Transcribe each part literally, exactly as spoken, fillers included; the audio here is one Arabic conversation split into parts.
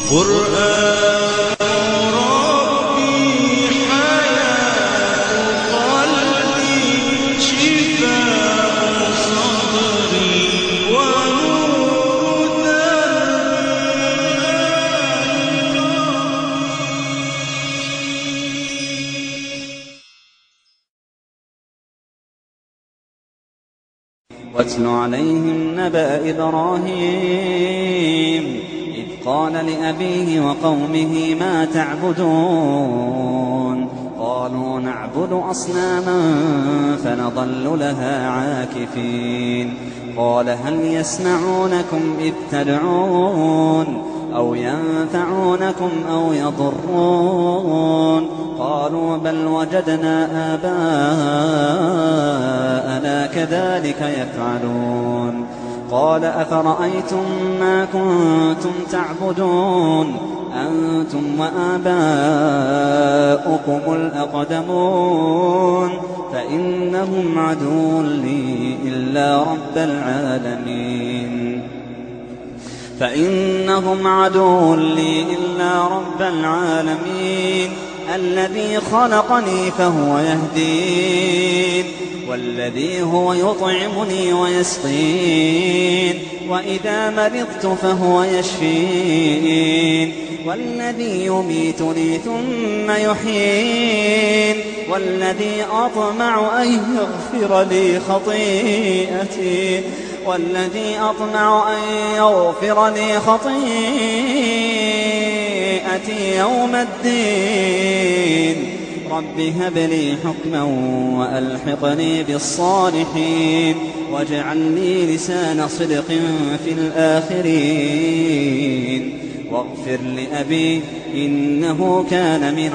قرآن ربي حياة قلبي شفاء صدري ونور دربي. واتل عليهم نبأ إبراهيم إذ قال لأبيه وقومه ما تعبدون قالوا نعبد أصناما فنظل لها عاكفين قال هل يسمعونكم إذ تدعون أو ينفعونكم أو يضرون قالوا بل وجدنا آباءنا كذلك يفعلون قال أفرأيتم ما كنتم تعبدون أنتم وآباؤكم الأقدمون فإنهم عدو لي إلا رب العالمين فإنهم عدو لي إلا رب العالمين الذي خلقني فهو يهدين والذي هو يطعمني ويسقين وإذا مرضت فهو يشفين والذي يميتني ثم يحيين والذي أطمع أن يغفر لي خطيئتي والذي أطمع أن يغفر لي خطيئتي يوم الدين رب هب لي حكما وألحقني بالصالحين واجعل لي لسان صدق في الآخرين واغفر لأبي إنه كان من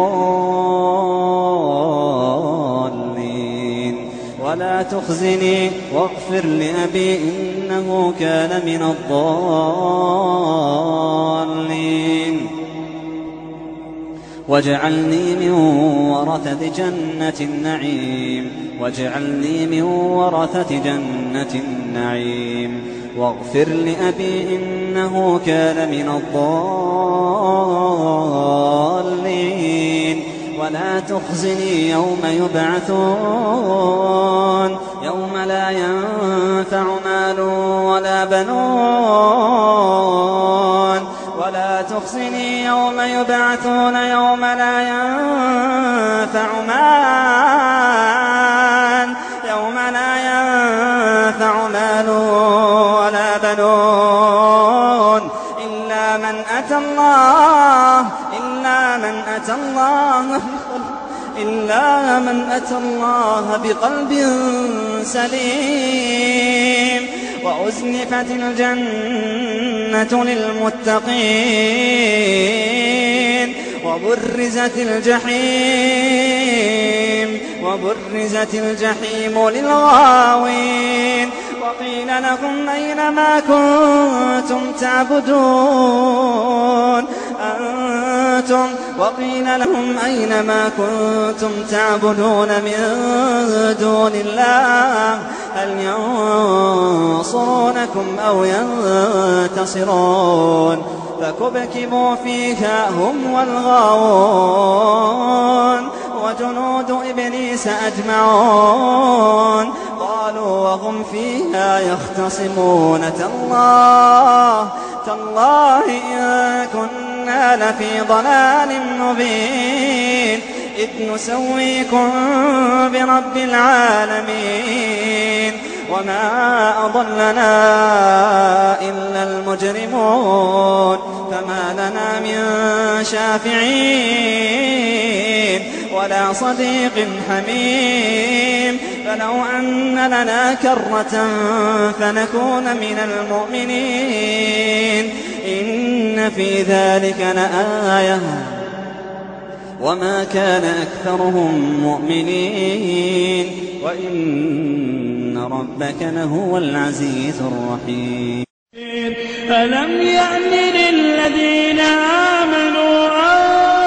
الضالين ولا تخزني واغفر لأبي إنه كان من الضالين واجعلني من ورثة جنة النعيم واجعلني من ورثة جنة النعيم واغفر لأبي إنه كان من الضالين ولا تخزني يوم يبعثون يوم لا ينفع مال ولا بنون ولا تخزني يوم يبعثون يوم لا ينفع مال يوم لا ينفع مال ولا بنون إلا من أتى الله إلا من أتى الله إلا من أتى الله بقلب سليم وأزلفت الجنة للمتقين وبرزت الجحيم وبرزت الجحيم للغاوين وقيل لهم أين ما كنتم تعبدون أنتم وقيل لهم أين ما كنتم تعبدون من دون الله هل ينصرونكم أو ينتصرون فكبكبوا فيها هم والغاوون وجنود إبليس أجمعون قالوا وهم فيها يختصمون تالله تالله إن كنا لفي ضلال مبين إذ نسويكم برب العالمين وما أضلنا إلا المجرمون فما لنا من شافعين ولا صديق حميم فلو أن لنا كرة فنكون من المؤمنين إن في ذلك لآية وما كان أكثرهم مؤمنين وإن ربك لهو العزيز الرحيم. ألم يأن للذين آمنوا أن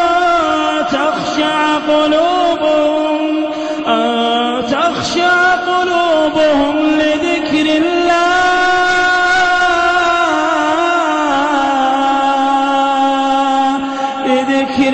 تخشع قلوبهم أن تخشع قلوبهم لذكر الله ذكر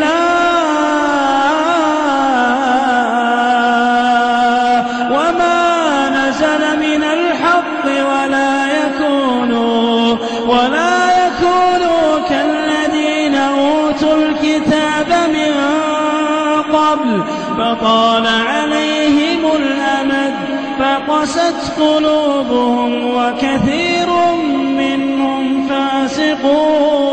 الله وما نزل من الحق ولا يكونوا ولا يكونوا كالذين أوتوا الكتاب من قبل فطال عليهم الأمد فقست قلوبهم وكثير منهم فاسقون.